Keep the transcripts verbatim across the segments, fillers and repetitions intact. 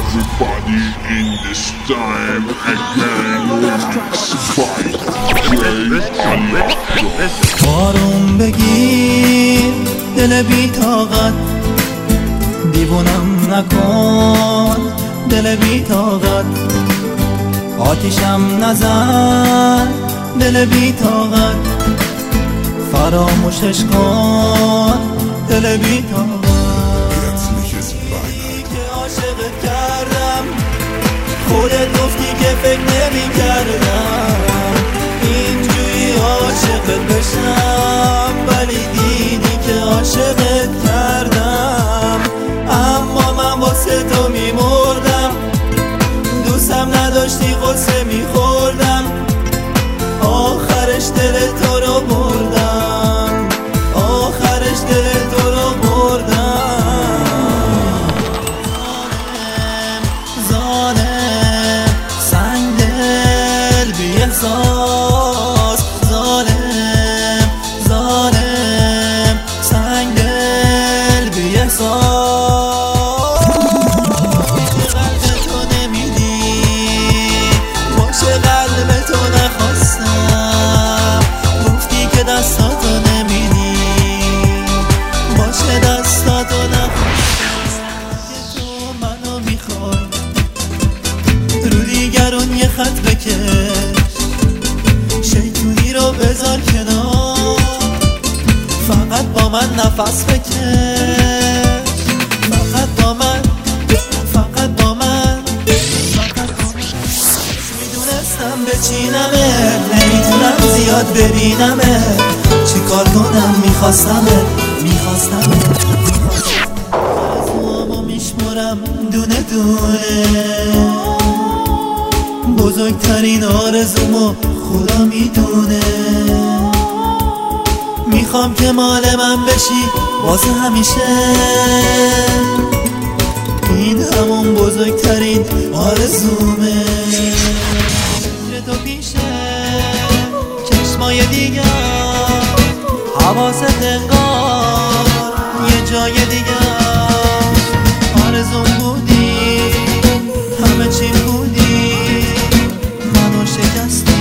Everybody in this time again remix by آروم بگیر دل بی طاقت، دیوونم نکن دل بی طاقت، آتیشم نزن دل بی طاقت، فراموشش کن دل بی طاقت. عاشقت کردم خودت گفتی که فکر نمی کردم اینجوری عاشقت بشم، ولی دیدی که عاشقت کردم. اما من واسه تو می مردم، دوستم نداشتی قصه می خوردم، آخرش دل تو رو بردم، آخرش دل تو رو بردم. احساس ظالم ظالم سنگ دل بی احساس، قلب تو نمیدی باشه، قلب تو نخواستم، گفتی که دستاتو نمیدی باشه، دستاتو نخواستم. تو منو میخوای رو دیگرون یه خط بکش، شیطونی رو بذار کنار، فقط با من نفس بکش، فقط با من، فقط با من، فقط با من. میدونستم بچینمه، نمیتونم زیاد ببینمه، چی کار کنم میخواستمه میخواستمه آرزوامو میشمرم دونه دونه، بزرگترین آرزومو خدا میدونه، میخوام که مال من بشی واسه همیشه، این همون بزرگترین آرزومه. تو پیشه چشمای دیگر، حواست انگار یه جای دیگر، آرزوم بودی همه چی بودی، منو شکستی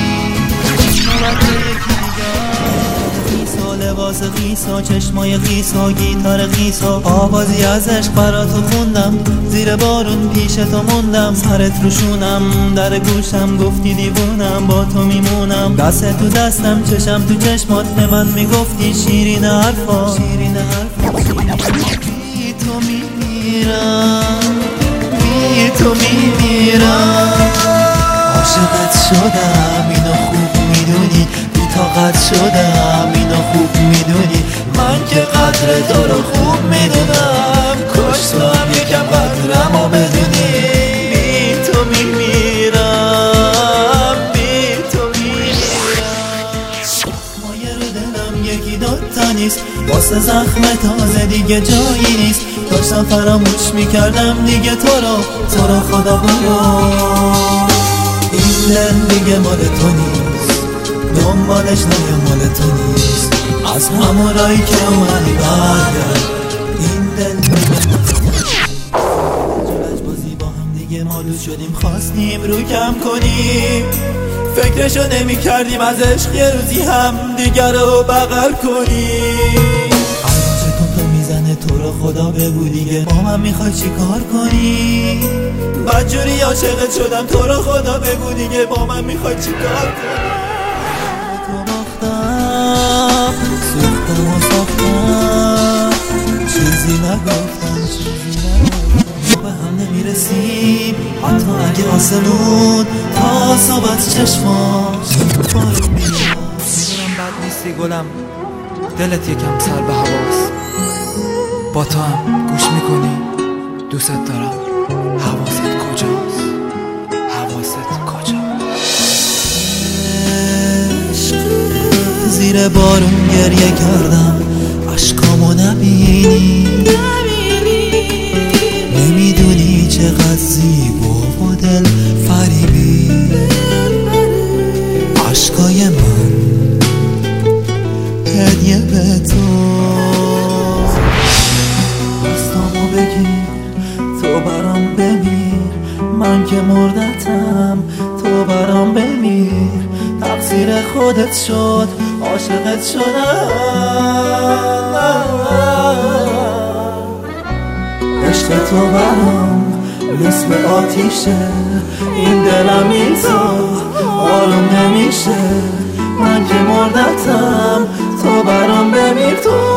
لباس خیسا، چشمای خیسا، گیتار خیسا، آوازی از عشق برا تو خوندم، زیر بارون پیش تو موندم، سرت روشونم در گوشم گفتی دیوونم با تو میمونم، دست تو دستم چشم تو چشمات به من میگفتی شیرین حرفا، شیرین حرفا. بی تو میمیرم بی تو میمیرم، عاشقت شدم اینو خوب میدونی، طاقت شدم اینو خوب میدونی، من که قدر تو رو خوب میدونم، کاش تو هم یکم قدرمو بدونی. بی تو میمیرم بی تو میمیرم، مایه رو دلم یکی دوتا نیست، واسه زخم تازه دیگه جایی نیست، داشتم فراموش میکردم دیگه تو رو، تو رو خدا برو، این دل دیگه مال تو نیست، دنبالش نیا مال تو نیست، از همون رایی که اومدی برگرد، این دل جلج بازی با هم دیگه مالوز شدیم، خواستیم رو کم کنیم، فکرشو نمی کردیم از عشق یه روزی هم دیگر رو بغل کنیم. الان چطور تو میزنه تو رو خدا بگو دیگه با من میخوای چی کار کنی، بدجوری عاشقت شدم تو رو خدا بگو دیگه با من میخوای چی کار کنی. سوختم و ساختم چیزی نگفتم چیزی نگفتم، به هم نمیرسیم حتی اگه آسمون تا صبح چشماش بارو میاد. میدونم بد نیستی گلم، دلت یکم سر به هواست، با تو هم گوش میکنی دوست دارم، حواست کجاست حواست کجاست. زیر بارون گریه کردم عشقامو نبینی، نمیدونی چقدر زیبا و دل فریبی، عشقای من هدیه به تو، دستامو بگیر تو برام بمیر، من که مردتم تو برام بمیر، تقصیر خودت شد عاشقت شدم. عشق تو برام مثل آتیشه، این دلم این تو آروم نمیشه. من که مردتم تو برام بمیر، تو